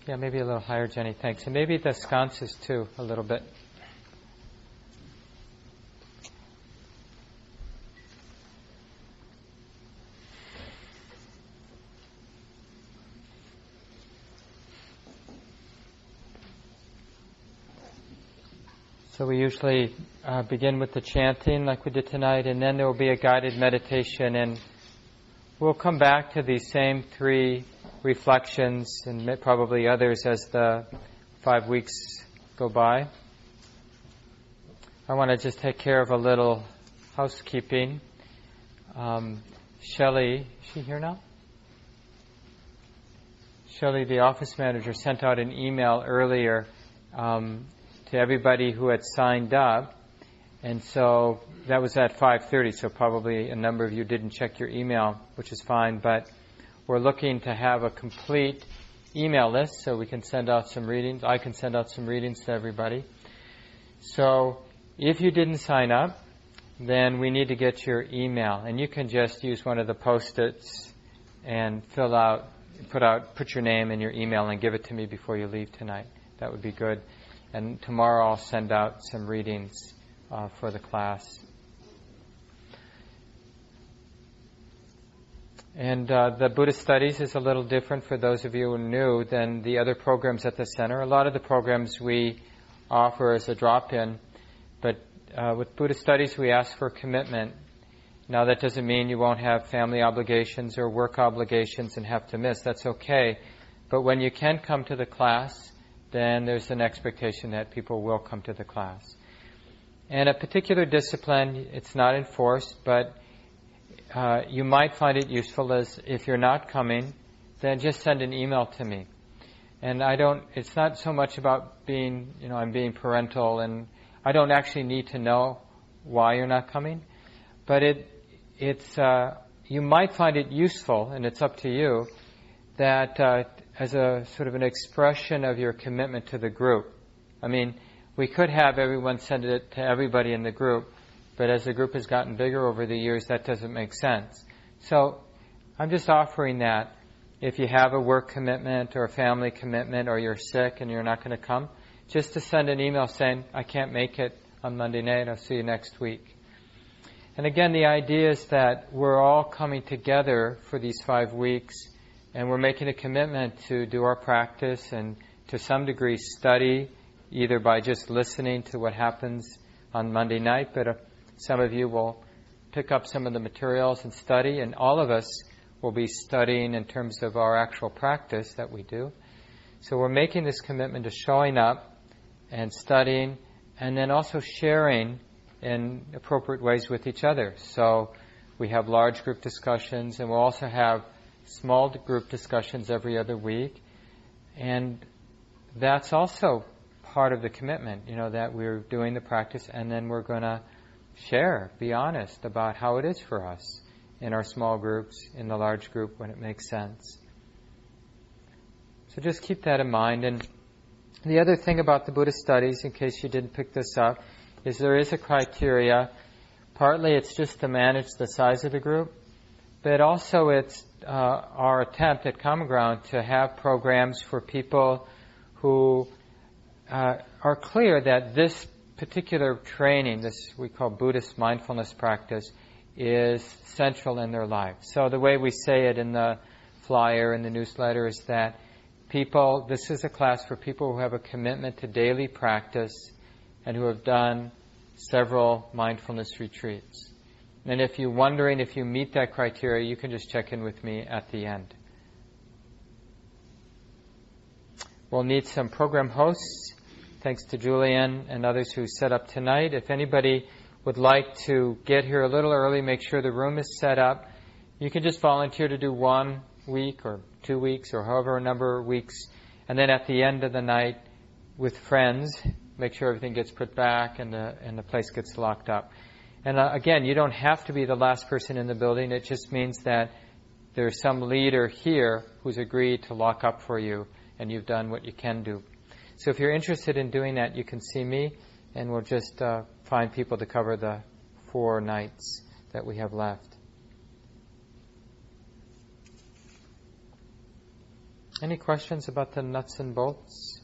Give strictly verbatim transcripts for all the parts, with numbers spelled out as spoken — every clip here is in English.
Yeah, maybe a little higher, Jenny. Thanks. And maybe the sconces too, a little bit. So we usually uh, begin with the chanting like we did tonight, and then there will be a guided meditation, and we'll come back to these same three reflections and probably others as the five weeks go by. I want to just take care of a little housekeeping. Um, Shelley, is she here now? Shelley, the office manager, sent out an email earlier um, to everybody who had signed up, and so that was at five thirty, so probably a number of you didn't check your email, which is fine, but we're looking to have a complete email list so we can send out some readings. I can send out some readings to everybody. So if you didn't sign up, then we need to get your email, and you can just use one of the post-its and fill out, put out, put your name and your email and give it to me before you leave tonight. That would be good. And tomorrow I'll send out some readings uh, for the class. And uh, the Buddhist Studies is a little different for those of you who are new than the other programs at the center. A lot of the programs we offer as a drop-in, but uh, with Buddhist Studies we ask for commitment. Now that doesn't mean you won't have family obligations or work obligations and have to miss. That's okay. But when you can come to the class, then there's an expectation that people will come to the class. And a particular discipline, it's not enforced, but uh, you might find it useful as if you're not coming, then just send an email to me. And I don't, it's not so much about being, you know, I'm being parental, and I don't actually need to know why you're not coming, but it, it's, uh, you might find it useful, and it's up to you, that uh, as a sort of an expression of your commitment to the group. I mean, we could have everyone send it to everybody in the group, but as the group has gotten bigger over the years, that doesn't make sense. So I'm just offering that. If you have a work commitment or a family commitment, or you're sick and you're not going to come, just to send an email saying, I can't make it on Monday night, I'll see you next week. And again, the idea is that we're all coming together for these five weeks, and we're making a commitment to do our practice and to some degree study, either by just listening to what happens on Monday night, but uh, some of you will pick up some of the materials and study, and all of us will be studying in terms of our actual practice that we do. So we're making this commitment to showing up and studying, and then also sharing in appropriate ways with each other. So we have large group discussions, and we'll also have small group discussions every other week. And that's also part of the commitment, you know, that we're doing the practice, and then we're going to share, be honest about how it is for us in our small groups, in the large group when it makes sense. So just keep that in mind. And the other thing about the Buddhist Studies, in case you didn't pick this up, is there is a criteria. Partly it's just to manage the size of the group, but also it's uh, our attempt at Common Ground to have programs for people who uh, are clear that this particular training, this we call Buddhist mindfulness practice, is central in their life. So the way we say it in the flyer, in the newsletter, is that people, this is a class for people who have a commitment to daily practice and who have done several mindfulness retreats. And if you're wondering if you meet that criteria, you can just check in with me at the end. We'll need some program hosts. Thanks to Julian and others who set up tonight. If anybody would like to get here a little early, make sure the room is set up. You can just volunteer to do one week or two weeks or however a number of weeks. And then at the end of the night with friends, make sure everything gets put back and the, and the place gets locked up. And uh, again, you don't have to be the last person in the building. It just means that there's some leader here who's agreed to lock up for you, and you've done what you can do. So if you're interested in doing that, you can see me, and we'll just uh, find people to cover the four nights that we have left. Any questions about the nuts and bolts?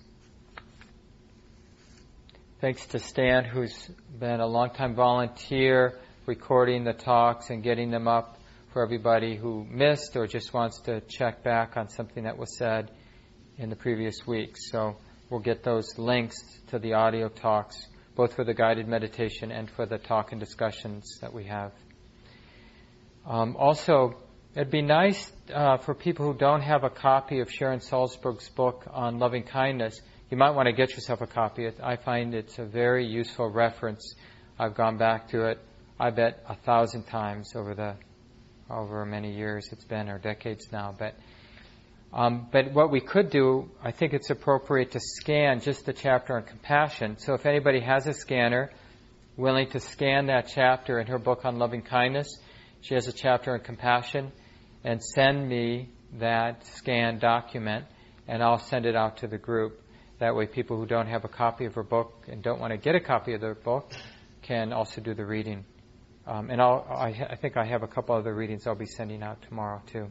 Thanks to Stan, who's been a long-time volunteer recording the talks and getting them up for everybody who missed or just wants to check back on something that was said in the previous week. So we'll get those links to the audio talks, both for the guided meditation and for the talk and discussions that we have. Um, also, it'd be nice uh, for people who don't have a copy of Sharon Salzberg's book on loving kindness. You might want to get yourself a copy. I find it's a very useful reference. I've gone back to it, I bet, a thousand times over the over many years it's been, or decades now. But um, but what we could do, I think it's appropriate to scan just the chapter on compassion. So if anybody has a scanner, willing to scan that chapter in her book on loving kindness, she has a chapter on compassion, and send me that scanned document, and I'll send it out to the group. That way people who don't have a copy of her book and don't want to get a copy of the book can also do the reading. Um, and I'll, I, I think I have a couple other readings I'll be sending out tomorrow too.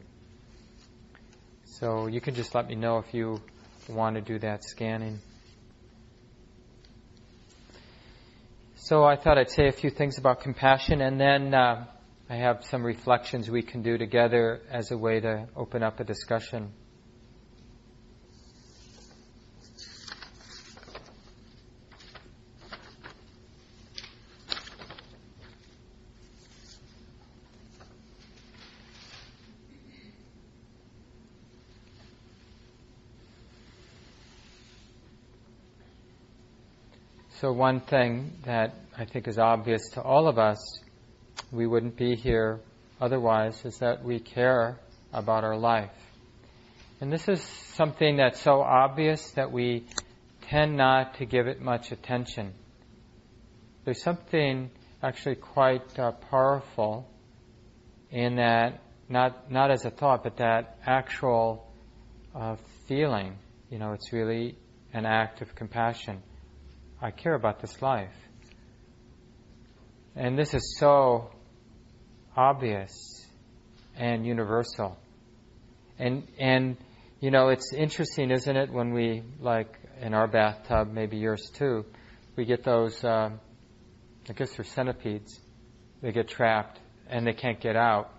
So you can just let me know if you want to do that scanning. So I thought I'd say a few things about compassion, and then uh, I have some reflections we can do together as a way to open up a discussion. So one thing that I think is obvious to all of us, we wouldn't be here otherwise, is that we care about our life. And this is something that's so obvious that we tend not to give it much attention. There's something actually quite uh, powerful in that, not not as a thought, but that actual uh, feeling. You know, it's really an act of compassion. I care about this life. And this is so obvious and universal. And, and you know, it's interesting, isn't it, when we, like in our bathtub, maybe yours too, we get those, uh, I guess they're centipedes. They get trapped and they can't get out.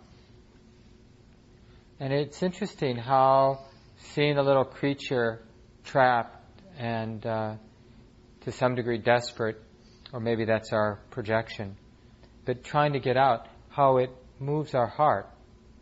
And it's interesting how seeing a little creature trapped and uh, to some degree desperate, or maybe that's our projection, but trying to get out, how it moves our heart.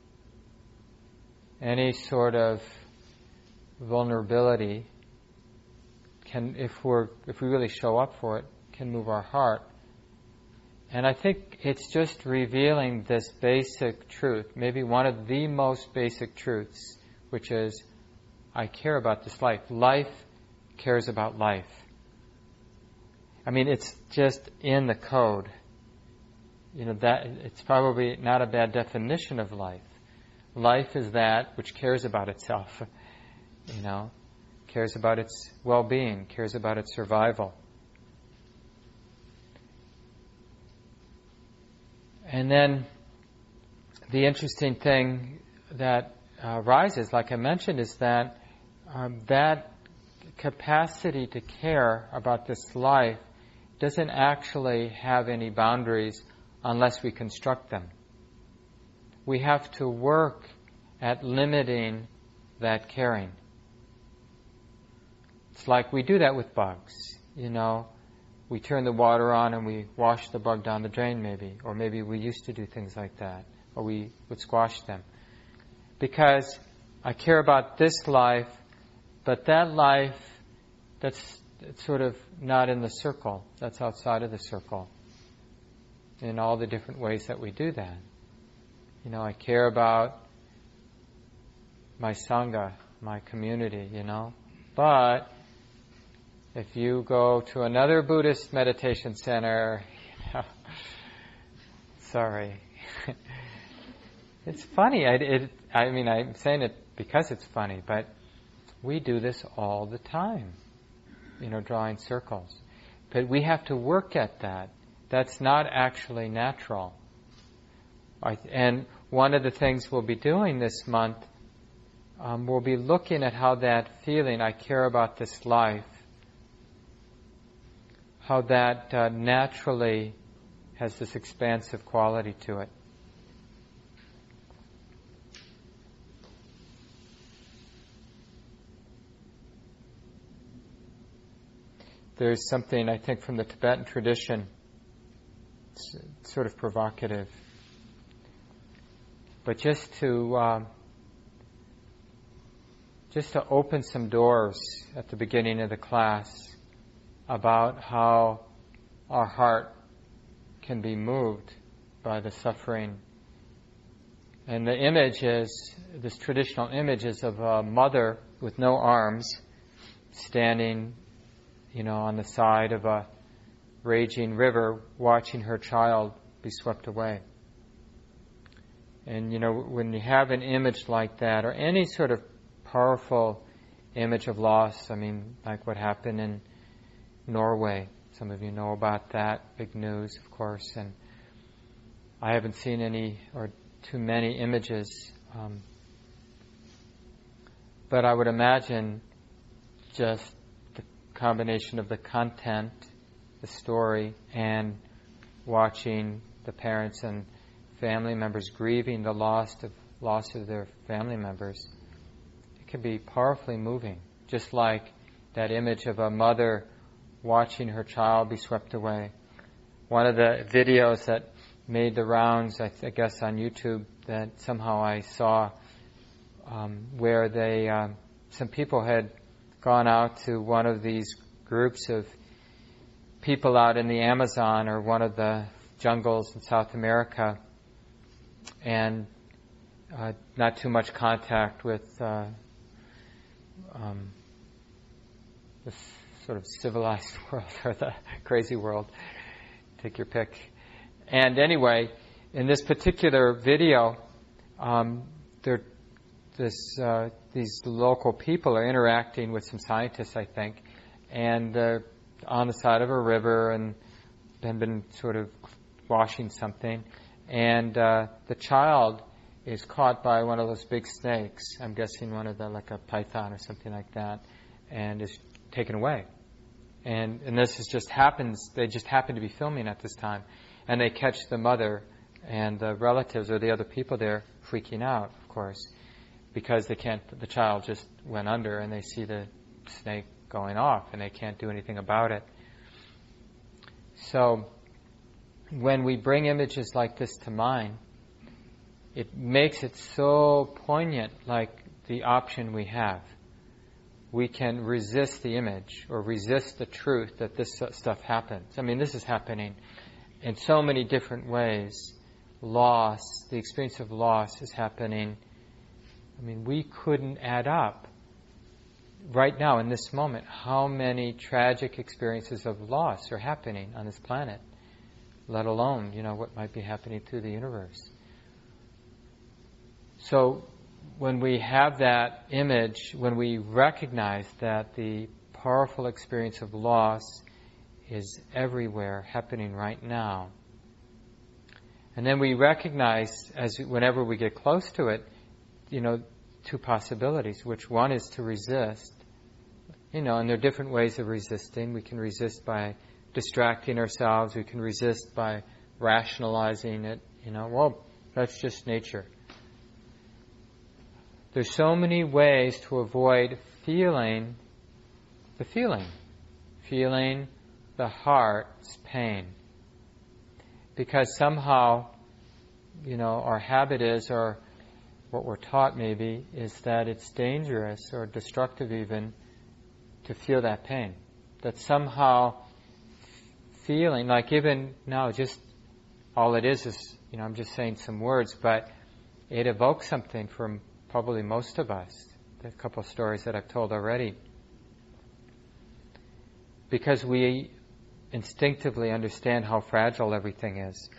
Any sort of vulnerability can, if we're if we really show up for it, can move our heart. And I think it's just revealing this basic truth, maybe one of the most basic truths, which is, I care about this life. Life cares about life. I mean, it's just in the code. You know, that it's probably not a bad definition of life. Life is that which cares about itself, you know, cares about its well-being, cares about its survival. And then the interesting thing that uh, arises, like I mentioned, is that um, that capacity to care about this life doesn't actually have any boundaries unless we construct them. We have to work at limiting that caring. It's like we do that with bugs, you know. We turn the water on and we wash the bug down the drain maybe, or maybe we used to do things like that, or we would squash them. Because I care about this life, but that life, that's it's sort of not in the circle. That's outside of the circle. In all the different ways that we do that. You know, I care about my Sangha, my community, you know. But if you go to another Buddhist meditation center, you know, sorry. It's funny. I, it, I mean, I'm saying it because it's funny, but we do this all the time. You know, drawing circles. But we have to work at that. That's not actually natural. I, and one of the things we'll be doing this month um, we'll be looking at how that feeling, I care about this life, how that uh, naturally has this expansive quality to it. There's something, I think, from the Tibetan tradition, it's sort of provocative. But just to um, just to open some doors at the beginning of the class about how our heart can be moved by the suffering. And the image is, this traditional image is of a mother with no arms standing, you know, on the side of a raging river, watching her child be swept away. And, you know, when you have an image like that, or any sort of powerful image of loss, I mean, like what happened in Norway, some of you know about that, big news, of course, and I haven't seen any, or too many images, um, but I would imagine just the combination of the content, the story, and watching the parents and family members grieving the loss of loss of their family members, it can be powerfully moving. Just like that image of a mother watching her child be swept away. One of the videos that made the rounds, I, th- I guess, on YouTube that somehow I saw, um, where they, um, some people had gone out to one of these groups of people out in the Amazon or one of the jungles in South America, and uh, not too much contact with uh, um, this sort of civilized world or the crazy world. Take your pick. And anyway, in this particular video, um, there, this, uh, these local people are interacting with some scientists, I think, and they're on the side of a river and have been sort of washing something. And uh, the child is caught by one of those big snakes. I'm guessing one of the, like a python or something like that, and is taken away. And and this is just happens. They just happen to be filming at this time, and they catch the mother and the relatives or the other people there freaking out, of course, because they can't. The child just went under, and they see the snake going off, and they can't do anything about it. So when we bring images like this to mind, it makes it so poignant, like the option we have. We can resist the image or resist the truth that this stuff happens. I mean, this is happening in so many different ways. Loss, the experience of loss is happening. I mean, we couldn't add up right now in this moment how many tragic experiences of loss are happening on this planet, let alone, you know, what might be happening through the universe. So when we have that image, when we recognize that the powerful experience of loss is everywhere, happening right now, and then we recognize, as whenever we get close to it, you know, two possibilities, which one is to resist, you know, and there are different ways of resisting. We can resist by distracting ourselves. We can resist by rationalizing it, you know, well, that's just nature. There's so many ways to avoid feeling the feeling, feeling the heart's pain. Because somehow, you know, our habit is, or what we're taught maybe, is that it's dangerous or destructive even to feel that pain. That somehow feeling, like even now, just all it is is, you know, I'm just saying some words, but it evokes something from probably most of us. There's a couple of stories that I've told already. Because we instinctively understand how fragile everything is.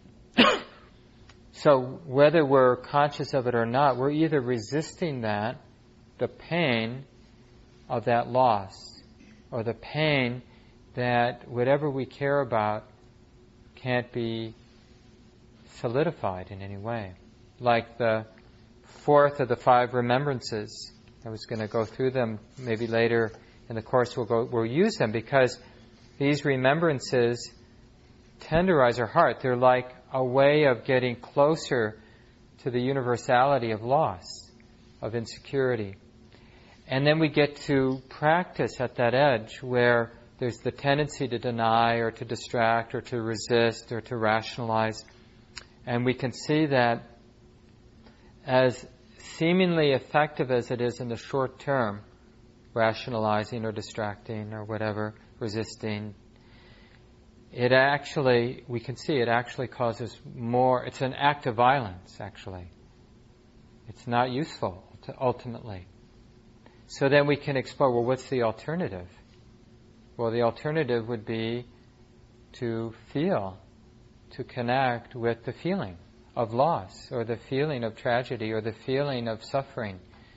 So whether we're conscious of it or not, we're either resisting that, the pain of that loss, or the pain that whatever we care about can't be solidified in any way. Like the fourth of the five remembrances. I was going to go through them maybe later in the course. We'll go, we'll use them because these remembrances tenderize our heart. They're like a way of getting closer to the universality of loss, of insecurity. And then we get to practice at that edge where there's the tendency to deny or to distract or to resist or to rationalize. And we can see that as seemingly effective as it is in the short term, rationalizing or distracting or whatever, resisting, it actually, we can see it actually causes more, it's an act of violence actually. It's not useful to ultimately. So then we can explore, well, what's the alternative? Well, the alternative would be to feel, to connect with the feeling of loss or the feeling of tragedy or the feeling of suffering.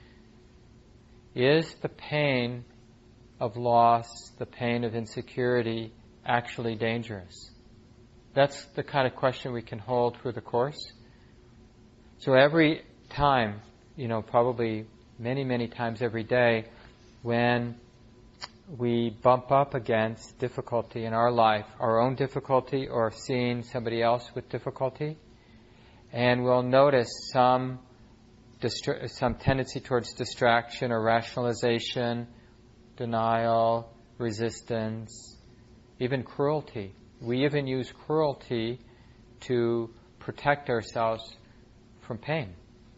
Is the pain of loss, the pain of insecurity, actually dangerous? That's the kind of question we can hold for the Course. So every time, you know, probably many, many times every day, when we bump up against difficulty in our life, our own difficulty or seeing somebody else with difficulty, and we'll notice some distra- some tendency towards distraction or rationalization, denial, resistance, even cruelty. We even use cruelty to protect ourselves from pain.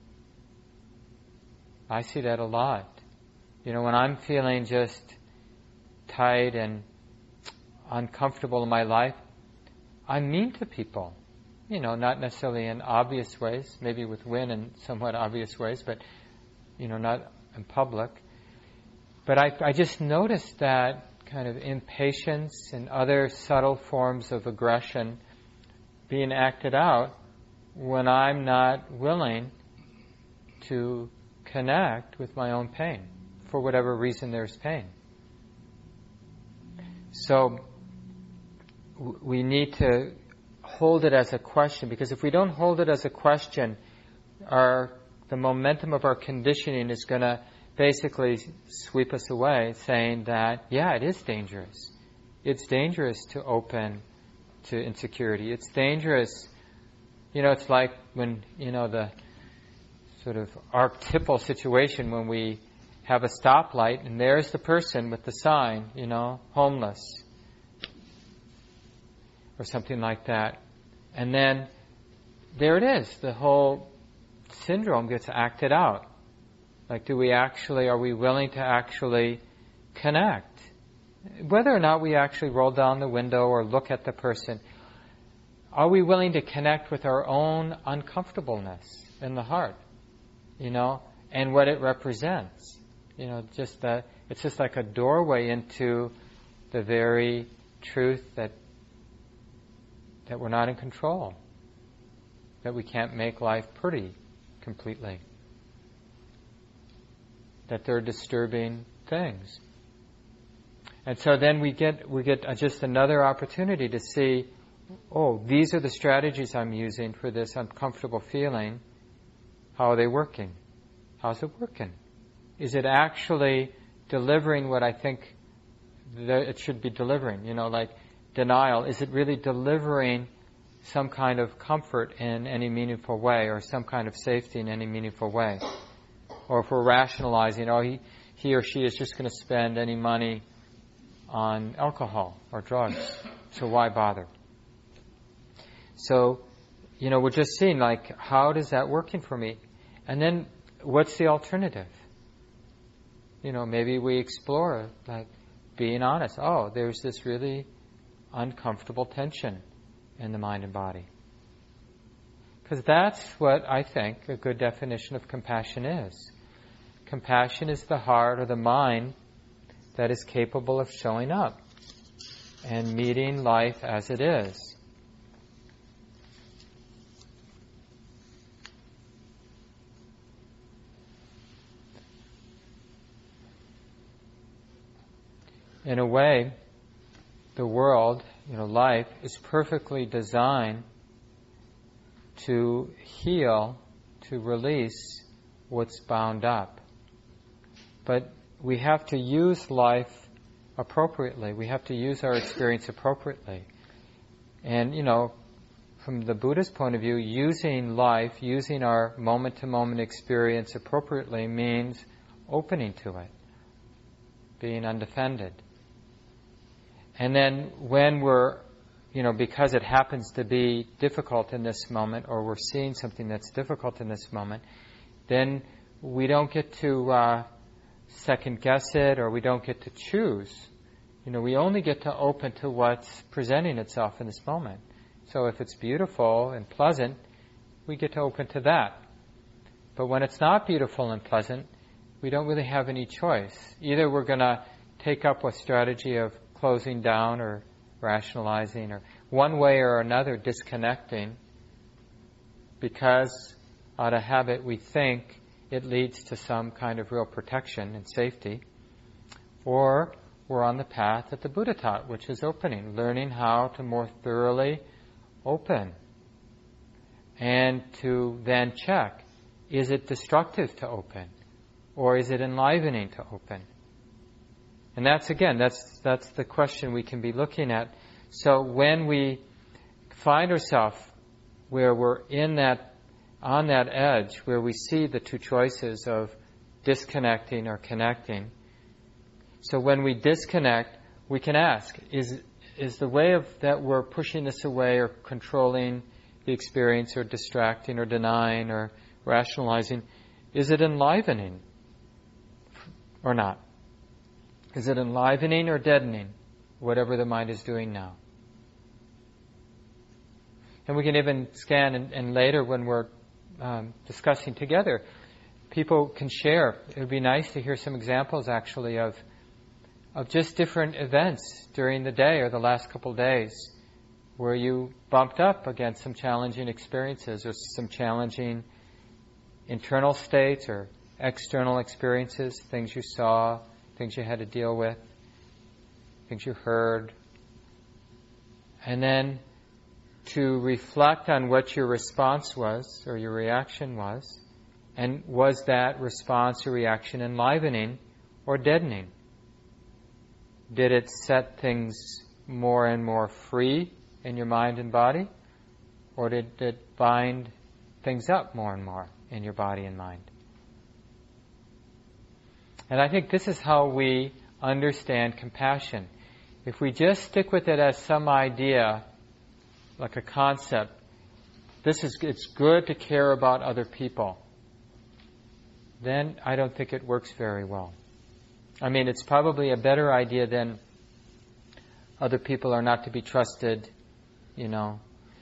I see that a lot. You know, when I'm feeling just tight and uncomfortable in my life, I'm mean to people. You know, not necessarily in obvious ways, maybe with Wynn in somewhat obvious ways, but, you know, not in public. But I, I just noticed that kind of impatience and other subtle forms of aggression being acted out when I'm not willing to connect with my own pain, for whatever reason there's pain. So w- we need to hold it as a question, because if we don't hold it as a question, our the momentum of our conditioning is going to basically sweep us away, saying that, yeah, it is dangerous. It's dangerous to open to insecurity. It's dangerous. You know, it's like when, you know, the sort of archetypal situation when we have a stoplight and there's the person with the sign, you know, homeless or something like that. And then there it is. The whole syndrome gets acted out. Like, do we actually, are we willing to actually connect? Whether or not we actually roll down the window or look at the person, are we willing to connect with our own uncomfortableness in the heart, you know, and what it represents? You know, just that it's just like a doorway into the very truth that that we're not in control, that we can't make life pretty completely, that there are disturbing things. And so then we get we get just another opportunity to see, oh, these are the strategies I'm using for this uncomfortable feeling. How are they working? How's it working? Is it actually delivering what I think that it should be delivering? You know, like denial. Is it really delivering some kind of comfort in any meaningful way, or some kind of safety in any meaningful way? Or if we're rationalizing, oh, he, he or she is just going to spend any money on alcohol or drugs, so why bother? So, you know, we're just seeing, like, how does that working for me? And then, what's the alternative? You know, maybe we explore, like, being honest. Oh, there's this really uncomfortable tension in the mind and body. Because that's what I think a good definition of compassion is. Compassion is the heart or the mind that is capable of showing up and meeting life as it is. In a way, the world, you know, life is perfectly designed to heal, to release what's bound up. But we have to use life appropriately. We have to use our experience appropriately. And, you know, from the Buddha's point of view, using life, using our moment-to-moment experience appropriately means opening to it, being undefended. And then when we're, you know, because it happens to be difficult in this moment, or we're seeing something that's difficult in this moment, then we don't get to uh, second guess it, or we don't get to choose. You know, we only get to open to what's presenting itself in this moment. So if it's beautiful and pleasant, we get to open to that. But when it's not beautiful and pleasant, we don't really have any choice. Either we're going to take up a strategy of closing down or rationalizing, or one way or another disconnecting, because out of habit we think it leads to some kind of real protection and safety. Or we're on the path that the Buddha taught, which is opening, learning how to more thoroughly open, and to then check, is it destructive to open, or is it enlivening to open? And that's, again, that's that's the question we can be looking at. So when we find ourselves where we're in that, on that edge, where we see the two choices of disconnecting or connecting, so when we disconnect, we can ask, is is the way of that we're pushing this away or controlling the experience or distracting or denying or rationalizing, is it enlivening or not? Is it enlivening or deadening, whatever the mind is doing now? And we can even scan, and, and later when we're um, discussing together, people can share. It would be nice to hear some examples actually of of just different events during the day or the last couple of days where you bumped up against some challenging experiences or some challenging internal states or external experiences, things you saw, things you had to deal with, things you heard. And then to reflect on what your response was or your reaction was, and was that response or reaction enlivening or deadening? Did it set things more and more free in your mind and body? Or did it bind things up more and more in your body and mind? And I think this is how we understand compassion. If we just stick with it as some idea, like a concept, this is, it's good to care about other people, then I don't think it works very well. I mean, it's probably a better idea than other people are not to be trusted, you know.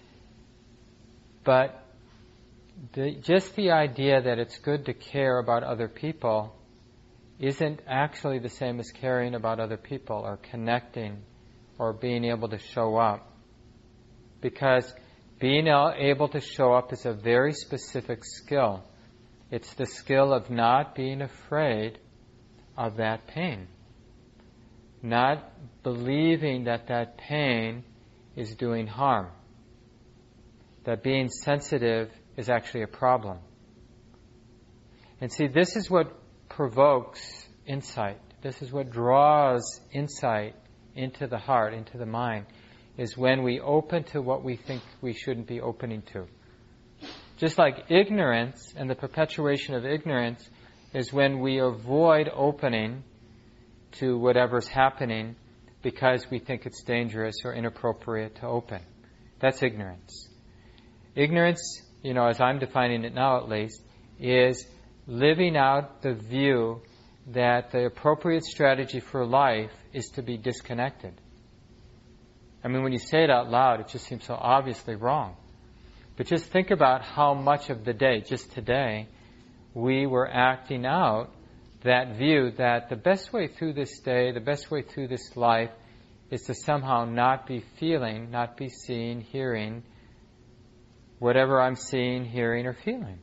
But the, just the idea that it's good to care about other people isn't actually the same as caring about other people or connecting or being able to show up. Because being able to show up is a very specific skill. It's the skill of not being afraid of that pain. Not believing that that pain is doing harm. That being sensitive is actually a problem. And see, this is what provokes insight. This is what draws insight into the heart, into the mind, is when we open to what we think we shouldn't be opening to. Just like ignorance and the perpetuation of ignorance is when we avoid opening to whatever's happening because we think it's dangerous or inappropriate to open. That's ignorance. Ignorance, you know, as I'm defining it now at least, is living out the view that the appropriate strategy for life is to be disconnected. I mean, when you say it out loud, it just seems so obviously wrong. But just think about how much of the day, just today, we were acting out that view that the best way through this day, the best way through this life, is to somehow not be feeling, not be seeing, hearing whatever I'm seeing, hearing, or feeling.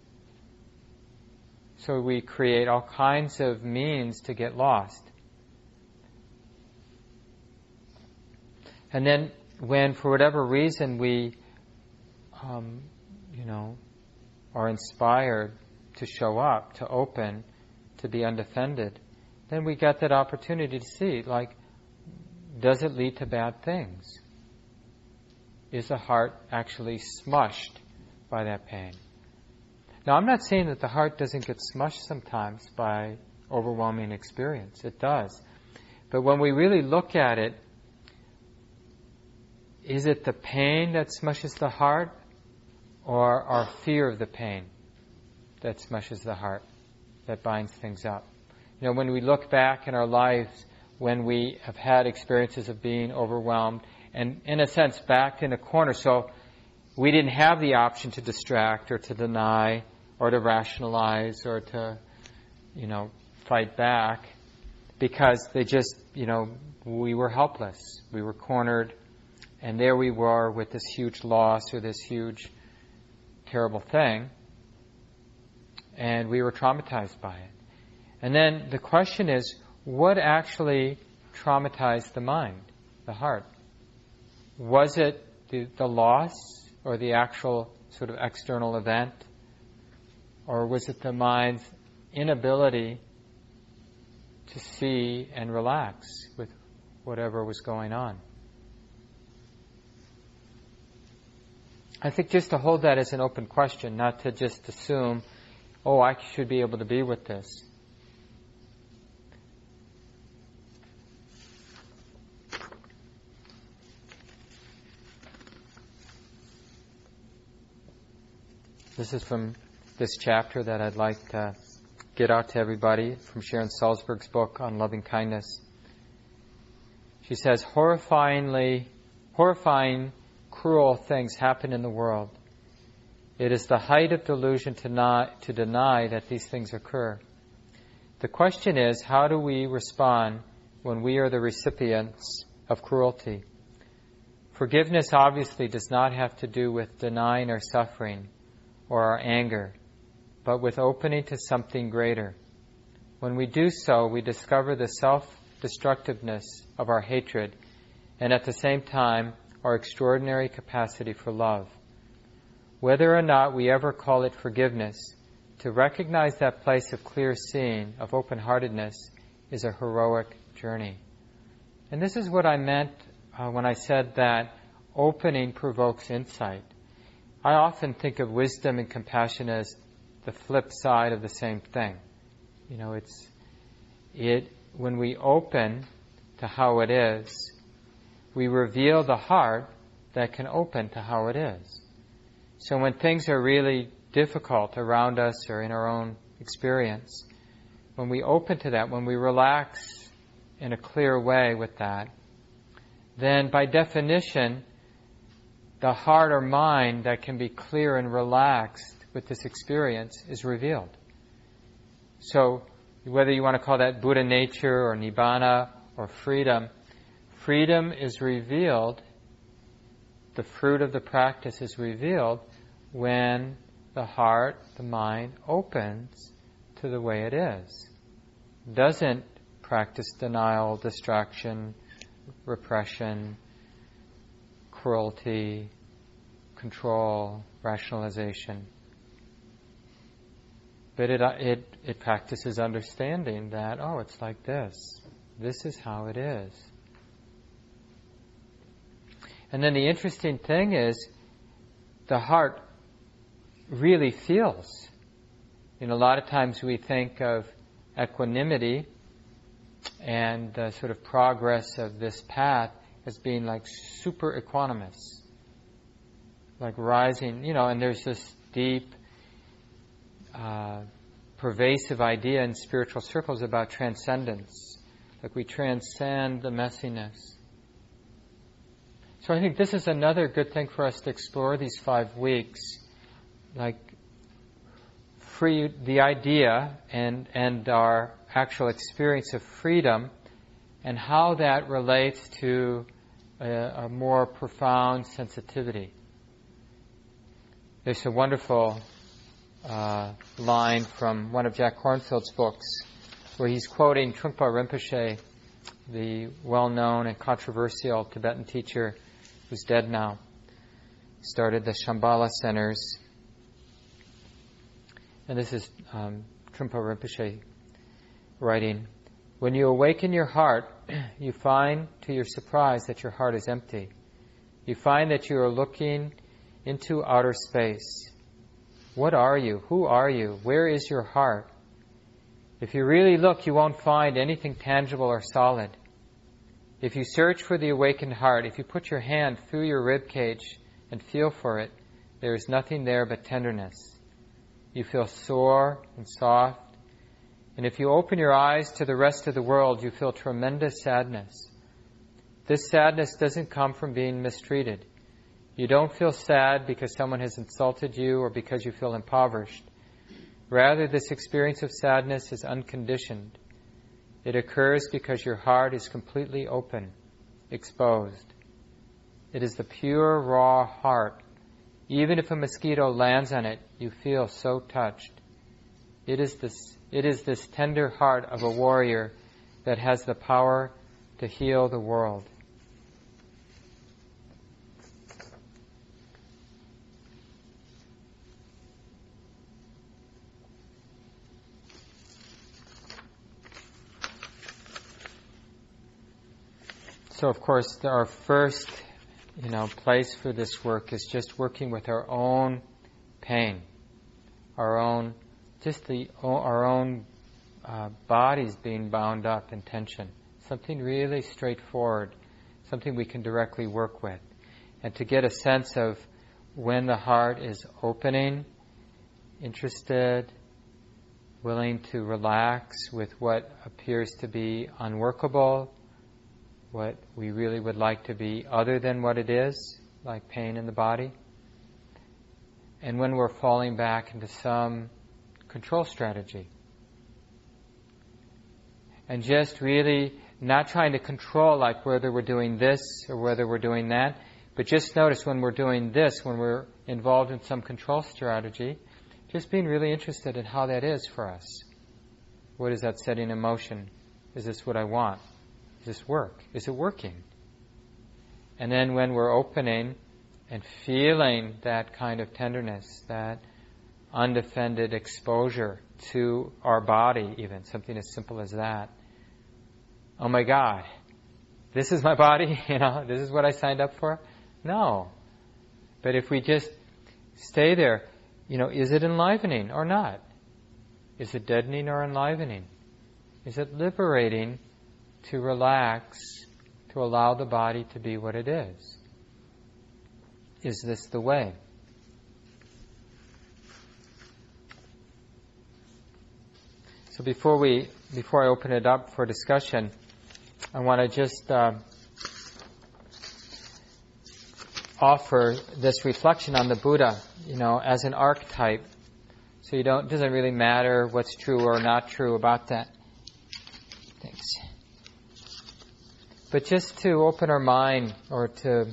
So we create all kinds of means to get lost. And then when, for whatever reason, we, um, you know, are inspired to show up, to open, to be undefended, then we get that opportunity to see, like, does it lead to bad things? Is the heart actually smushed by that pain? Now, I'm not saying that the heart doesn't get smushed sometimes by overwhelming experience. It does. But when we really look at it, is it the pain that smushes the heart, or our fear of the pain that smushes the heart, that binds things up? You know, when we look back in our lives, when we have had experiences of being overwhelmed, and in a sense backed in a corner, so we didn't have the option to distract or to deny or to rationalize or to, you know, fight back, because they just, you know, we were helpless. We were cornered, and there we were with this huge loss or this huge, terrible thing, and we were traumatized by it. And then the question is, what actually traumatized the mind, the heart? Was it the, the loss or the actual sort of external event? Or was it the mind's inability to see and relax with whatever was going on? I think just to hold that as an open question, not to just assume, oh, I should be able to be with this. This is from this chapter that I'd like to get out to everybody, from Sharon Salzberg's book on loving kindness. She says, horrifyingly, horrifying, cruel things happen in the world. It is the height of delusion to not, to deny that these things occur. The question is, how do we respond when we are the recipients of cruelty? Forgiveness obviously does not have to do with denying our suffering or our anger, but with opening to something greater. When we do so, we discover the self-destructiveness of our hatred, and at the same time, our extraordinary capacity for love. Whether or not we ever call it forgiveness, to recognize that place of clear seeing, of open-heartedness, is a heroic journey. And this is what I meant uh, when I said that opening provokes insight. I often think of wisdom and compassion as the flip side of the same thing. You know, it's it when we open to how it is, we reveal the heart that can open to how it is. So when things are really difficult around us or in our own experience, when we open to that, when we relax in a clear way with that, then by definition, the heart or mind that can be clear and relaxed with this experience is revealed. So whether you want to call that Buddha nature or Nibbana or freedom, freedom is revealed, the fruit of the practice is revealed when the heart, the mind, opens to the way it is. Doesn't practice denial, distraction, repression, cruelty, control, rationalization. But it, it, it practices understanding that, oh, it's like this. This is how it is. And then the interesting thing is, the heart really feels. You know, a lot of times we think of equanimity and the sort of progress of this path as being like super equanimous, like rising, you know, and there's this deep, uh, pervasive idea in spiritual circles about transcendence, like we transcend the messiness. So I think this is another good thing for us to explore these five weeks, like free the idea and and our actual experience of freedom, and how that relates to a, a more profound sensitivity. There's a wonderful uh, line from one of Jack Kornfield's books where he's quoting Trungpa Rinpoche, the well-known and controversial Tibetan teacher who's dead now. Started the Shambhala centers. and this is um, Trungpa Rinpoche writing, when you awaken your heart, you find to your surprise that your heart is empty. You find that you are looking into outer space. What are you? Who are you? Where is your heart? If you really look, you won't find anything tangible or solid. If you search for the awakened heart, if you put your hand through your rib cage and feel for it, there is nothing there but tenderness. You feel sore and soft. And if you open your eyes to the rest of the world, you feel tremendous sadness. This sadness doesn't come from being mistreated. You don't feel sad because someone has insulted you or because you feel impoverished. Rather, this experience of sadness is unconditioned. It occurs because your heart is completely open, exposed. It is the pure, raw heart. Even if a mosquito lands on it, you feel so touched. It is this, it is this tender heart of a warrior that has the power to heal the world. So, of course, our first, you know, place for this work is just working with our own pain, our own, just the our own uh, bodies being bound up in tension. Something really straightforward, something we can directly work with, and to get a sense of when the heart is opening, interested, willing to relax with what appears to be unworkable, what we really would like to be other than what it is, like pain in the body. And when we're falling back into some control strategy. And just really not trying to control like whether we're doing this or whether we're doing that, but just notice when we're doing this, when we're involved in some control strategy, just being really interested in how that is for us. What is that setting in motion? Is this what I want? Does this work? Is it working? And then when we're opening and feeling that kind of tenderness, that undefended exposure to our body even, something as simple as that. Oh my God, this is my body, you know, this is what I signed up for? No. But if we just stay there, you know, is it enlivening or not? Is it deadening or enlivening? Is it liberating to relax, to allow the body to be what it is? Is this the way? So before we, before I open it up for discussion, I want to just uh, offer this reflection on the Buddha, you know, as an archetype. So you don't, it doesn't really matter what's true or not true about that. Thanks. But just to open our mind, or to,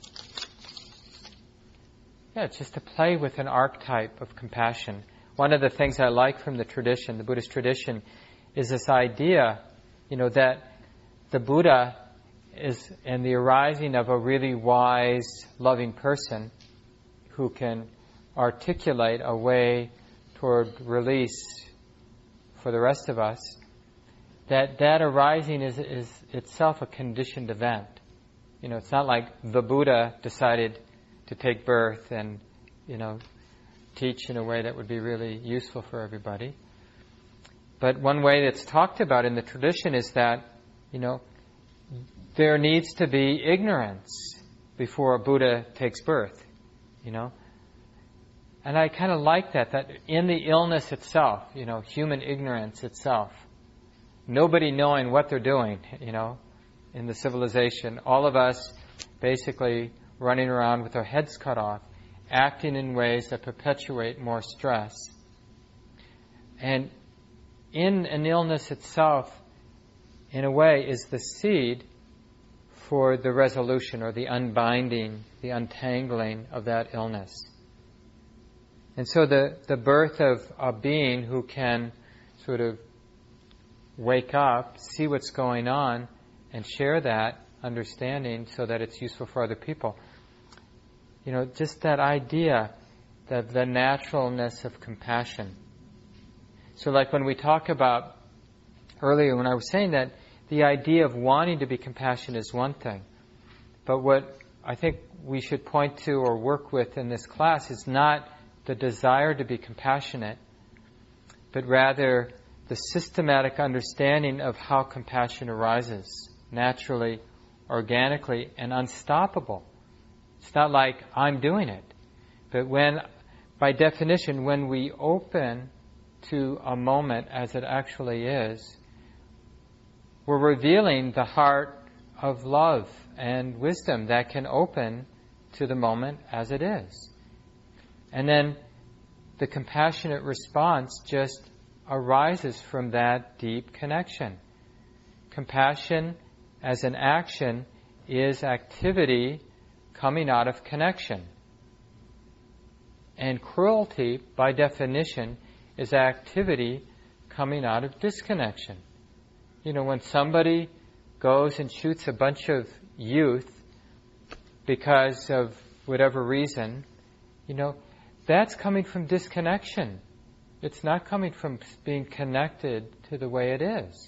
yeah, just to play with an archetype of compassion. One of the things I like from the tradition, the Buddhist tradition, is this idea, you know, that the Buddha is in the arising of a really wise, loving person who can articulate a way toward release for the rest of us. That that arising is, is itself a conditioned event. You know, it's not like the Buddha decided to take birth and, you know, teach in a way that would be really useful for everybody. But one way that's talked about in the tradition is that, you know, there needs to be ignorance before a Buddha takes birth, you know. And I kind of like that, that in the illness itself, you know, human ignorance itself, nobody knowing what they're doing, you know, in the civilization. All of us basically running around with our heads cut off, acting in ways that perpetuate more stress. And in an illness itself, in a way, is the seed for the resolution or the unbinding, the untangling of that illness. And so the, the birth of a being who can sort of wake up, see what's going on, and share that understanding so that it's useful for other people. You know, just that idea, that the naturalness of compassion, So like when we talk about, earlier when I was saying that, the idea of wanting to be compassionate is one thing. But what I think we should point to or work with in this class is not the desire to be compassionate, but rather the systematic understanding of how compassion arises naturally, organically, and unstoppable. It's not like I'm doing it. But when, by definition, when we open to a moment as it actually is, we're revealing the heart of love and wisdom that can open to the moment as it is. And then the compassionate response just arises from that deep connection. Compassion as an action is activity coming out of connection. And cruelty, by definition, is activity coming out of disconnection. You know, when somebody goes and shoots a bunch of youth because of whatever reason, you know, that's coming from disconnection. It's not coming from being connected to the way it is.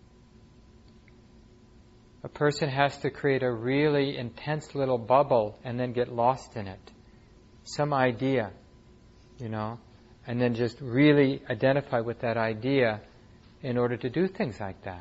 A person has to create a really intense little bubble and then get lost in it. Some idea, you know, and then just really identify with that idea in order to do things like that.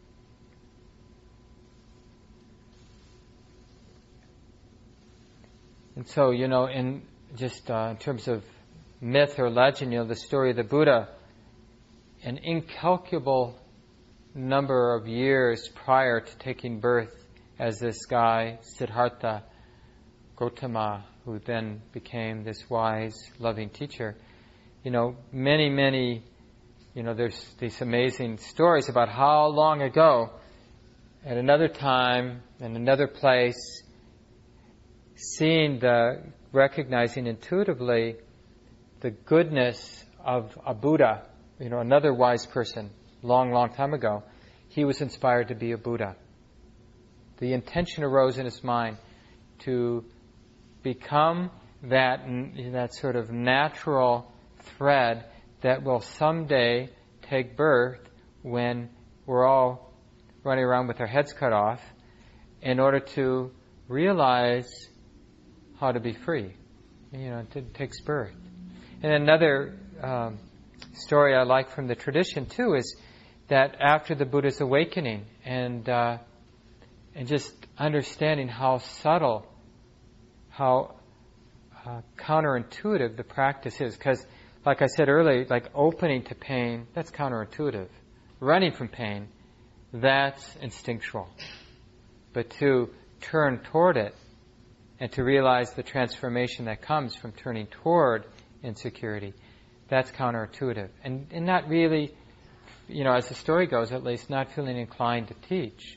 And so, you know, in just uh, in terms of myth or legend, you know, the story of the Buddha, an incalculable number of years prior to taking birth as this guy, Siddhartha Gautama, who then became this wise, loving teacher, you know, many, many You know, there's these amazing stories about how long ago, at another time, in another place, seeing the, recognizing intuitively the goodness of a Buddha, you know, another wise person, long, long time ago, he was inspired to be a Buddha. The intention arose in his mind to become that, that sort of natural thread that will someday take birth when we're all running around with our heads cut off, in order to realize how to be free. You know, it takes birth. And another um, story I like from the tradition too is that after the Buddha's awakening and uh, and just understanding how subtle, how uh, counterintuitive the practice is, because like I said earlier, like opening to pain, that's counterintuitive. Running from pain, that's instinctual. But to turn toward it and to realize the transformation that comes from turning toward insecurity, that's counterintuitive. And, and not really, you know, as the story goes at least, not feeling inclined to teach.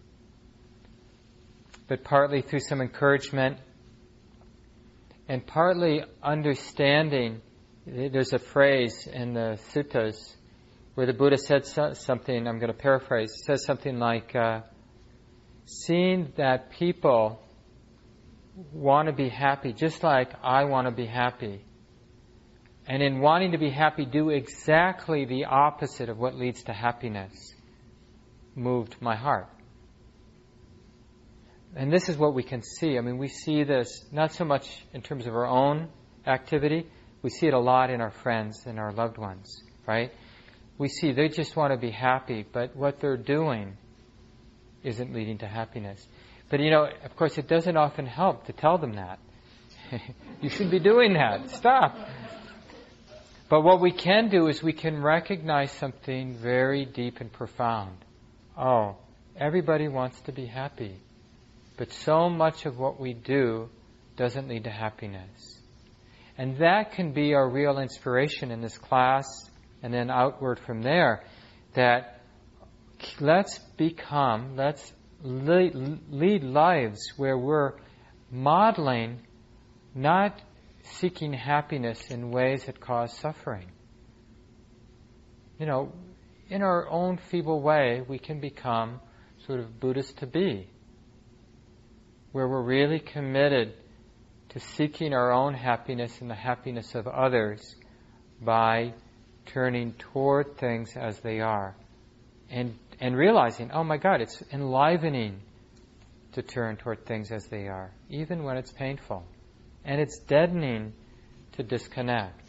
But partly through some encouragement and partly understanding. There's a phrase in the suttas where the Buddha said so, something, I'm going to paraphrase, says something like, uh, seeing that people want to be happy just like I want to be happy, and in wanting to be happy do exactly the opposite of what leads to happiness, moved my heart. And this is what we can see. I mean, we see this not so much in terms of our own activity. We see it a lot in our friends and our loved ones, right? We see they just want to be happy, but what they're doing isn't leading to happiness. But, you know, of course, it doesn't often help to tell them that. You shouldn't be doing that. Stop. But what we can do is we can recognize something very deep and profound. Oh, everybody wants to be happy, but so much of what we do doesn't lead to happiness. And that can be our real inspiration in this class, and then outward from there, that let's become, let's lead, lead lives where we're modeling, not seeking happiness in ways that cause suffering. You know, in our own feeble way, we can become sort of Buddhas to be, where we're really committed to seeking our own happiness and the happiness of others by turning toward things as they are. And and realizing, oh my God, it's enlivening to turn toward things as they are, even when it's painful. And it's deadening to disconnect.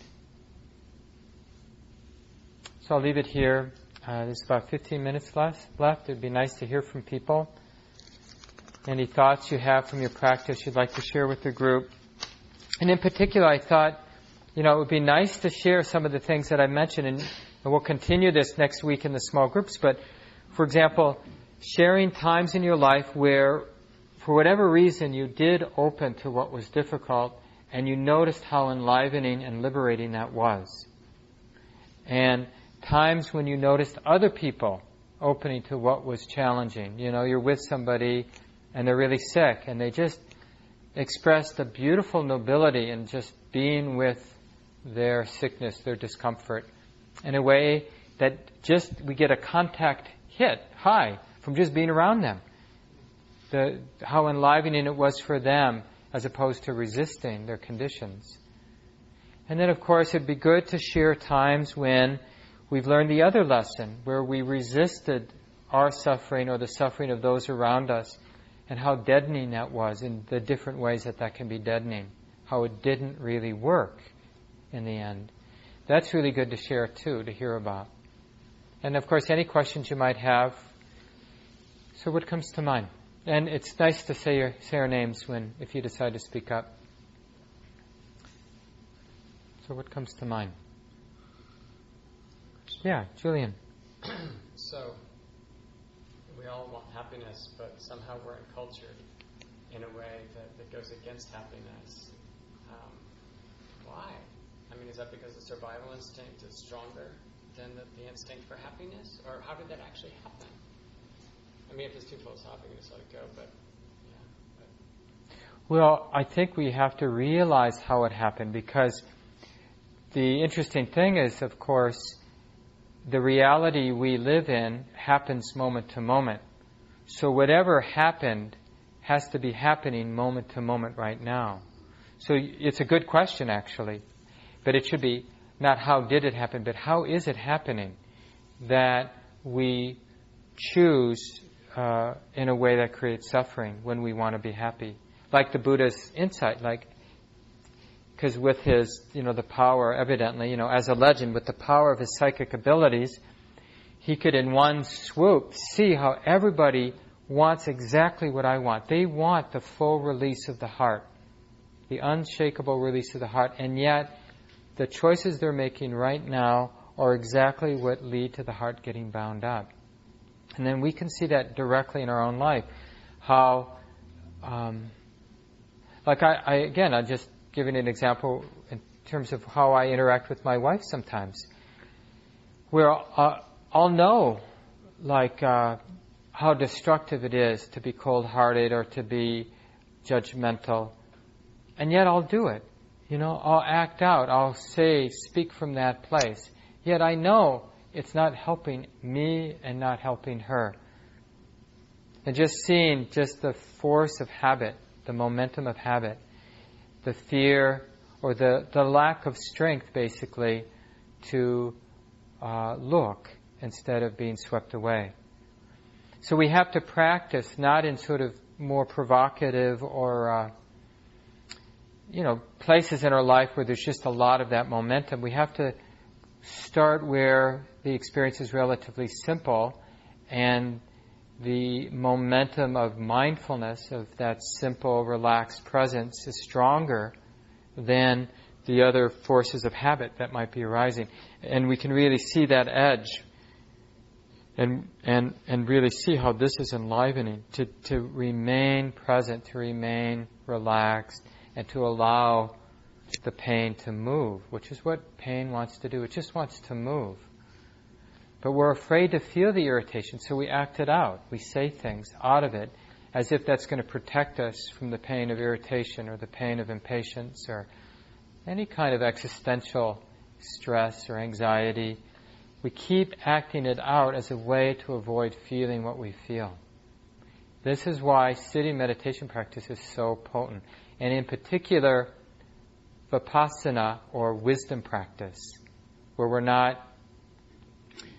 So I'll leave it here. Uh, there's about fifteen minutes left. left. It'd be nice to hear from people. Any thoughts you have from your practice you'd like to share with the group. And in particular, I thought, you know, it would be nice to share some of the things that I mentioned, and, and we'll continue this next week in the small groups. But, for example, sharing times in your life where, for whatever reason, you did open to what was difficult, and you noticed how enlivening and liberating that was. And times when you noticed other people opening to what was challenging. You know, you're with somebody and they're really sick, and they just expressed a beautiful nobility in just being with their sickness, their discomfort, in a way that just we get a contact hit, high, from just being around them. The, how enlivening it was for them as opposed to resisting their conditions. And then, of course, it'd be good to share times when we've learned the other lesson, where we resisted our suffering or the suffering of those around us, and how deadening that was in the different ways that that can be deadening, how it didn't really work in the end. That's really good to share too, to hear about. And of course, any questions you might have. So what comes to mind? And it's nice to say your, say our names when, if you decide to speak up. So what comes to mind? Yeah, Julian. So, we all want happiness, but somehow we're cultured in a way that, that goes against happiness. Um, why? I mean, is that because the survival instinct is stronger than the, the instinct for happiness? Or how did that actually happen? I mean, if it's too philosophical, just let it go, but yeah. But. Well, I think we have to realize how it happened, because the interesting thing is, of course, the reality we live in happens moment to moment. So whatever happened has to be happening moment to moment right now. So it's a good question, actually. But it should be not how did it happen, but how is it happening that we choose uh, in a way that creates suffering when we want to be happy. Like the Buddha's insight, like, because with his, you know, the power, evidently, you know, as a legend, with the power of his psychic abilities, he could in one swoop see how everybody wants exactly what I want. They want the full release of the heart, the unshakable release of the heart, and yet the choices they're making right now are exactly what lead to the heart getting bound up. And then we can see that directly in our own life. How, um, like I, I again, I'm just giving an example in terms of how I interact with my wife sometimes, where uh, I'll know, like, uh, how destructive it is to be cold-hearted or to be judgmental, and yet I'll do it. You know, I'll act out, I'll say, speak from that place. Yet I know it's not helping me and not helping her. And just seeing just the force of habit, the momentum of habit, the fear or the, the lack of strength, basically, to uh, look instead of being swept away. So we have to practice, not in sort of more provocative or, uh, you know, places in our life where there's just a lot of that momentum. We have to start where the experience is relatively simple, and the momentum of mindfulness, of that simple, relaxed presence, is stronger than the other forces of habit that might be arising. And we can really see that edge and and and really see how this is enlivening, to, to remain present, to remain relaxed, and to allow the pain to move, which is what pain wants to do. It just wants to move. But we're afraid to feel the irritation, so we act it out. We say things out of it as if that's going to protect us from the pain of irritation or the pain of impatience or any kind of existential stress or anxiety. We keep acting it out as a way to avoid feeling what we feel. This is why sitting meditation practice is so potent. And in particular, vipassana or wisdom practice, where we're not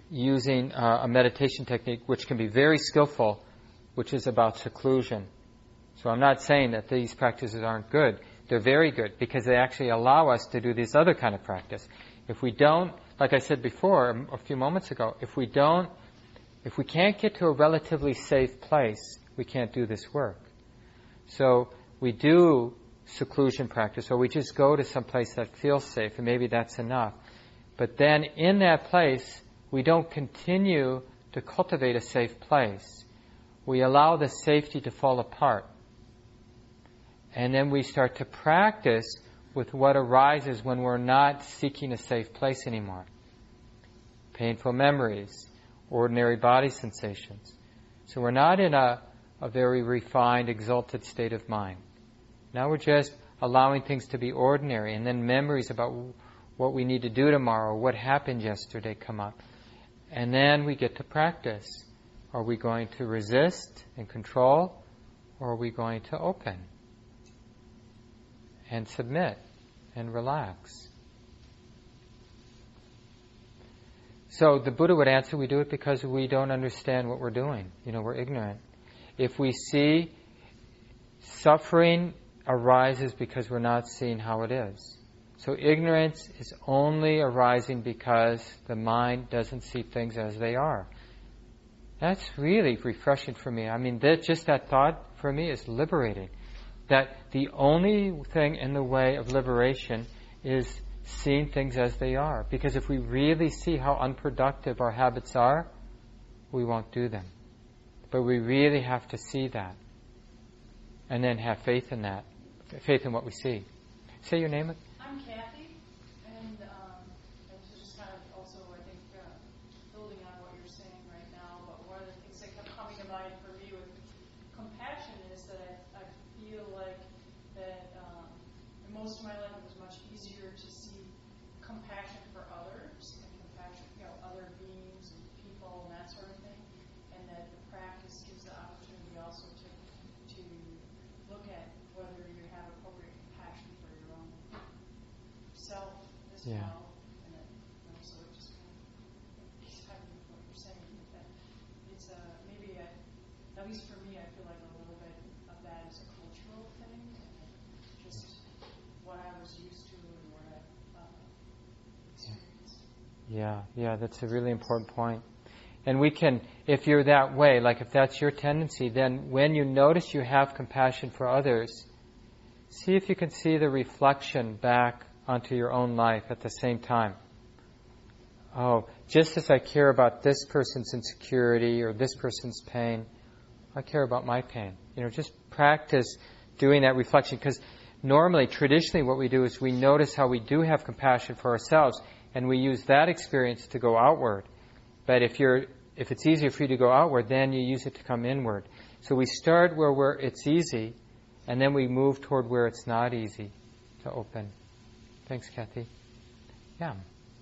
using uh, a meditation technique which can be very skillful, which is about seclusion. So I'm not saying that these practices aren't good. They're very good because they actually allow us to do this other kind of practice. If we don't, like I said before a few moments ago, if we don't, if we can't get to a relatively safe place, we can't do this work. So we do seclusion practice, or we just go to some place that feels safe, and maybe that's enough. But then in that place, we don't continue to cultivate a safe place. We allow the safety to fall apart. And then we start to practice with what arises when we're not seeking a safe place anymore. Painful memories, ordinary body sensations. So we're not in a, a very refined, exalted state of mind. Now we're just allowing things to be ordinary, and then memories about what we need to do tomorrow, what happened yesterday come up. And then we get to practice. Are we going to resist and control, or are we going to open and submit and relax? So the Buddha would answer, we do it because we don't understand what we're doing. You know, we're ignorant. If we see suffering arises because we're not seeing how it is. So ignorance is only arising because the mind doesn't see things as they are. That's really refreshing for me. I mean, that, just that thought for me is liberating. That the only thing in the way of liberation is seeing things as they are. Because if we really see how unproductive our habits are, we won't do them. But we really have to see that. And then have faith in that. Faith in what we see. Say your name. I'm Kathy. And um, it's just kind of also, I think, uh, building on what you're saying right now. But one of the things that kept coming to mind for me with compassion is that I, I feel like that um, in most of my life it was much easier to see compassion for others and compassion, you know, other beings and people and that sort of thing. And that the practice gives the opportunity also to to look at whether you have appropriate compassion for your own self as Yeah. well. And it, you know, so it just kind of it's kind of what you're saying. That it's a maybe a, at least for me, I feel like a little bit of that is a cultural thing, and just what I was used to and what I uh, experienced. Yeah, yeah, that's a really important point. And we can, if you're that way, like if that's your tendency, then when you notice you have compassion for others, see if you can see the reflection back onto your own life at the same time. Oh, just as I care about this person's insecurity or this person's pain, I care about my pain. You know, just practice doing that reflection, because normally, traditionally, what we do is we notice how we do have compassion for ourselves, and we use that experience to go outward. But if you're, if it's easier for you to go outward, then you use it to come inward. So we start where we're, it's easy, and then we move toward where it's not easy to open. Thanks, Kathy. Yeah.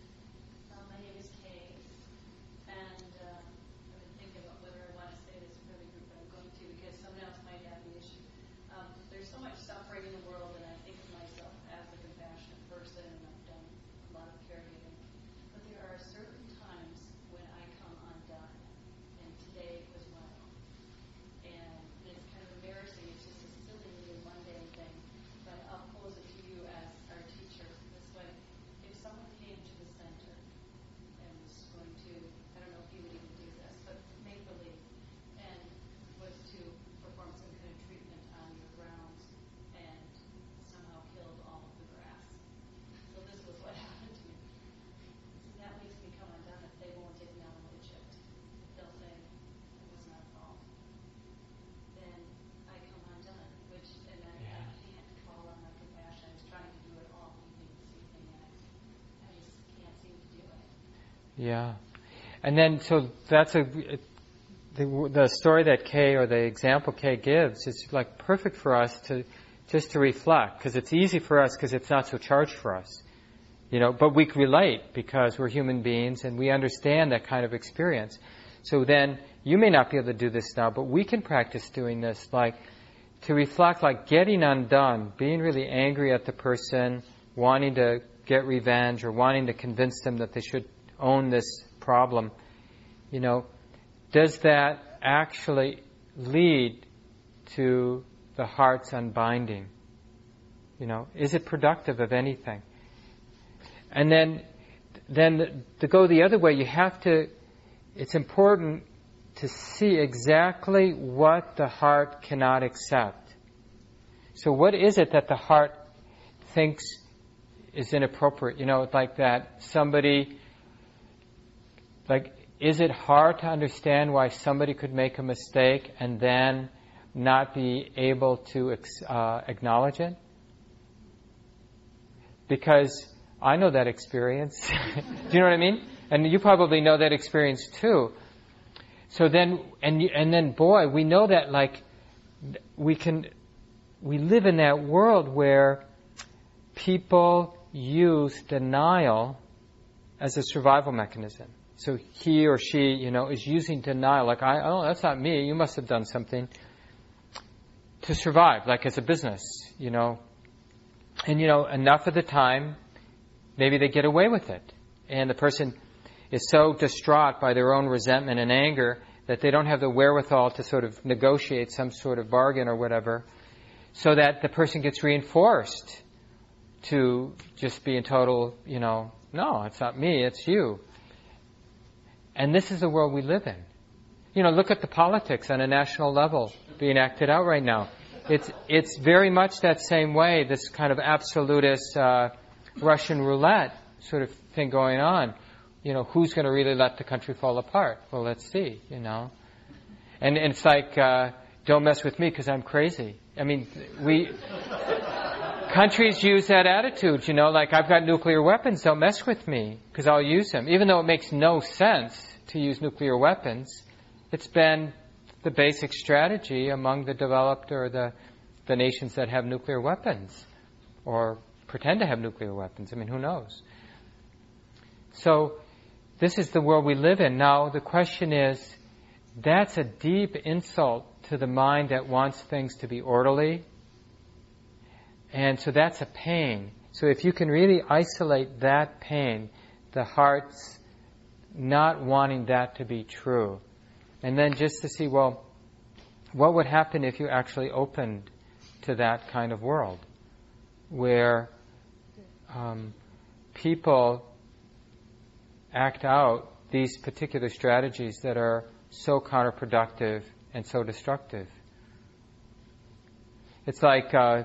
Uh, my name is Kay, and uh, I've been thinking about whether I want to say this for the group, but I'm going to because someone else might have the issue. Um, there's so much suffering in the world, and I think of myself as a compassionate person, and I've done a lot of caregiving. But there are certain times when I come undone, and today was one of them. And it's kind of embarrassing. It's just a silly little mundane thing, but I'll pose it to you as our teacher. It's like if someone came to the center and was going to, I don't know if you would even do this, but make believe, and was to perform some kind of treatment on your grounds and somehow killed all of the grass. So this was what happened to me. So that makes me come undone if they won't acknowledge it. They'll say, it was my fault. Then I come undone, which, and I, Yeah. I can't call on my compassion. I was trying to do it all evening this evening, and I, I just can't seem to do it. Yeah. And then, so that's a, the, the story that Kay, or the example Kay gives, is like perfect for us to, just to reflect, because it's easy for us because it's not so charged for us. You know, but we can relate because we're human beings and we understand that kind of experience. So then, you may not be able to do this now, but we can practice doing this, like, to reflect, like getting undone, being really angry at the person, wanting to get revenge or wanting to convince them that they should own this problem, you know, does that actually lead to the heart's unbinding? You know, is it productive of anything? And then, then to go the other way, you have to, it's important to see exactly what the heart cannot accept. So what is it that the heart thinks is inappropriate? You know, like that somebody, like, is it hard to understand why somebody could make a mistake and then not be able to uh, acknowledge it? Because I know that experience. Do you know what I mean? And you probably know that experience too. So then, and and then, boy, we know that, like, we can, we live in that world where people use denial as a survival mechanism. So he or she, you know, is using denial, like, I, oh, that's not me, you must have done something, to survive, like as a business, you know. And, you know, enough of the time, maybe they get away with it. And the person is so distraught by their own resentment and anger that they don't have the wherewithal to sort of negotiate some sort of bargain or whatever, so that the person gets reinforced to just be in total, you know, no, it's not me, it's you. And this is the world we live in. You know, look at the politics on a national level being acted out right now. It's it's very much that same way, this kind of absolutist uh, Russian roulette sort of thing going on. You know, who's going to really let the country fall apart? Well, let's see, you know. And, and it's like, uh, don't mess with me because I'm crazy. I mean, we... countries use that attitude, you know, like, I've got nuclear weapons, don't mess with me because I'll use them. Even though it makes no sense to use nuclear weapons, it's been the basic strategy among the developed or the, the nations that have nuclear weapons or pretend to have nuclear weapons. I mean, who knows? So this is the world we live in. Now, the question is, that's a deep insult to the mind that wants things to be orderly. And so that's a pain. So if you can really isolate that pain, the heart's not wanting that to be true. And then just to see, well, what would happen if you actually opened to that kind of world where um, people act out these particular strategies that are so counterproductive and so destructive. It's like, uh,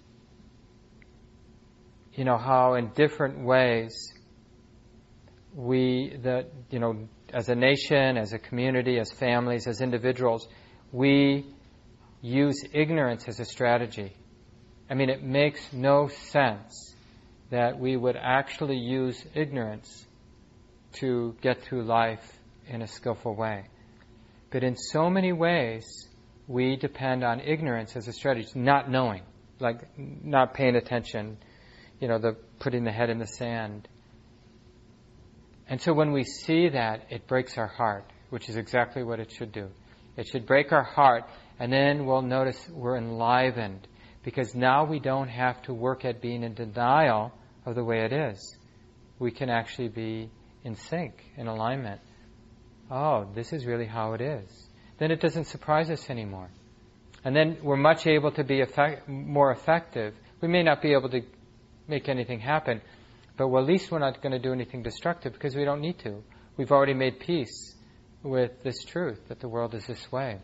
you know, how in different ways we, the, you know, as a nation, as a community, as families, as individuals, we use ignorance as a strategy. I mean, it makes no sense that we would actually use ignorance to get through life in a skillful way. But in so many ways, we depend on ignorance as a strategy, not knowing, like not paying attention, you know, the putting the head in the sand. And so when we see that, it breaks our heart, which is exactly what it should do. It should break our heart, and then we'll notice we're enlivened, because now we don't have to work at being in denial of the way it is. We can actually be in sync, in alignment. Oh, this is really how it is. Then it doesn't surprise us anymore. And then we're much able to be effect- more effective. We may not be able to make anything happen, but well, at least we're not going to do anything destructive because we don't need to. We've already made peace with this truth, that the world is this way.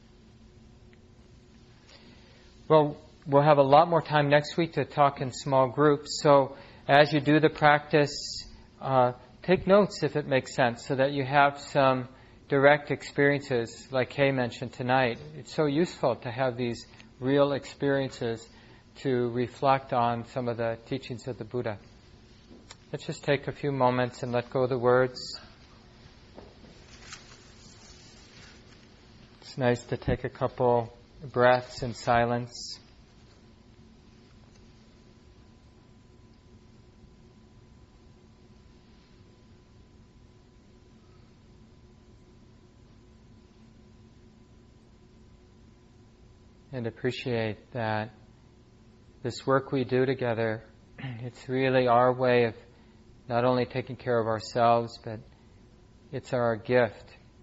Well, we'll have a lot more time next week to talk in small groups. So as you do the practice, uh, take notes if it makes sense so that you have some direct experiences like Kay mentioned tonight. It's so useful to have these real experiences to reflect on some of the teachings of the Buddha. Let's just take a few moments and let go of the words. It's nice to take a couple breaths in silence. And appreciate that this work we do together, it's really our way of not only taking care of ourselves, but it's our gift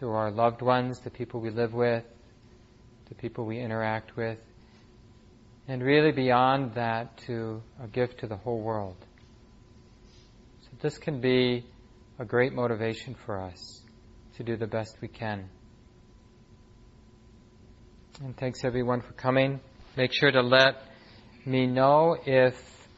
to our loved ones, the people we live with, the people we interact with, and really beyond that to a gift to the whole world. So this can be a great motivation for us to do the best we can. And thanks everyone for coming. Make sure to let me know if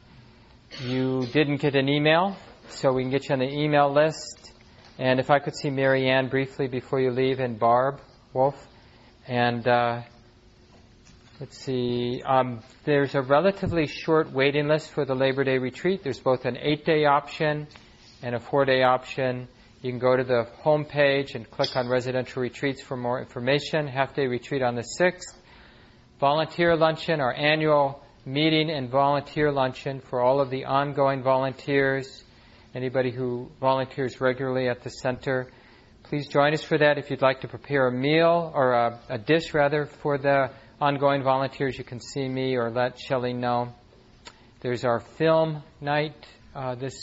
you didn't get an email, so we can get you on the email list. And if I could see Mary Ann briefly before you leave, and Barb Wolf. And uh, let's see, um, there's a relatively short waiting list for the Labor Day retreat. There's both an eight-day option and a four-day option. You can go to the home page and click on residential retreats for more information. Half-day retreat on the sixth. Volunteer luncheon, our annual meeting and volunteer luncheon for all of the ongoing volunteers, anybody who volunteers regularly at the center. Please join us for that. If you'd like to prepare a meal, or a, a dish rather, for the ongoing volunteers, you can see me or let Shelley know. There's our film night uh, this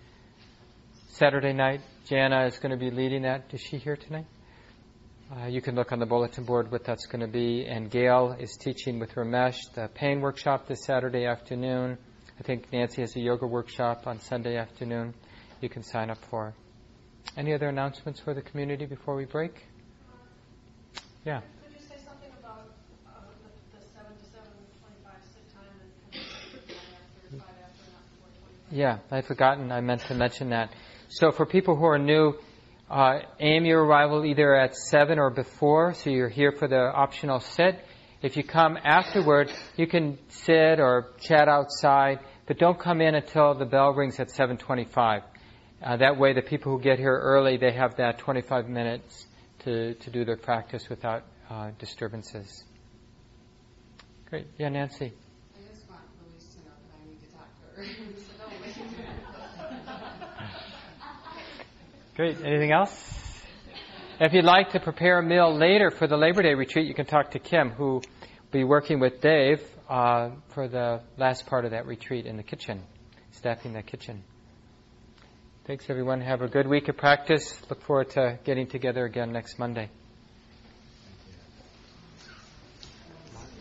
Saturday night. Jana is going to be leading that. Is she here tonight? Uh, you can look on the bulletin board what that's going to be. And Gail is teaching with Ramesh the pain workshop this Saturday afternoon. I think Nancy has a yoga workshop on Sunday afternoon you can sign up for. Any other announcements for the community before we break? Yeah. Could you say something about uh, the, the seven to seven twenty-five sit time and after five after, not four twenty-five? Yeah, I'd forgotten. I meant to mention that. So for people who are new, uh, aim your arrival either at seven or before, so you're here for the optional sit. If you come afterward, you can sit or chat outside, but don't come in until the bell rings at seven twenty-five. Uh, that way the people who get here early, they have that twenty-five minutes to, to do their practice without uh, disturbances. Great. Yeah, Nancy. I just want Louise to know that I need to talk to her. So don't wait. Great. Anything else? If you'd like to prepare a meal later for the Labor Day retreat, you can talk to Kim, who will be working with Dave uh, for the last part of that retreat in the kitchen, staffing the kitchen. Thanks, everyone. Have a good week of practice. Look forward to getting together again next Monday.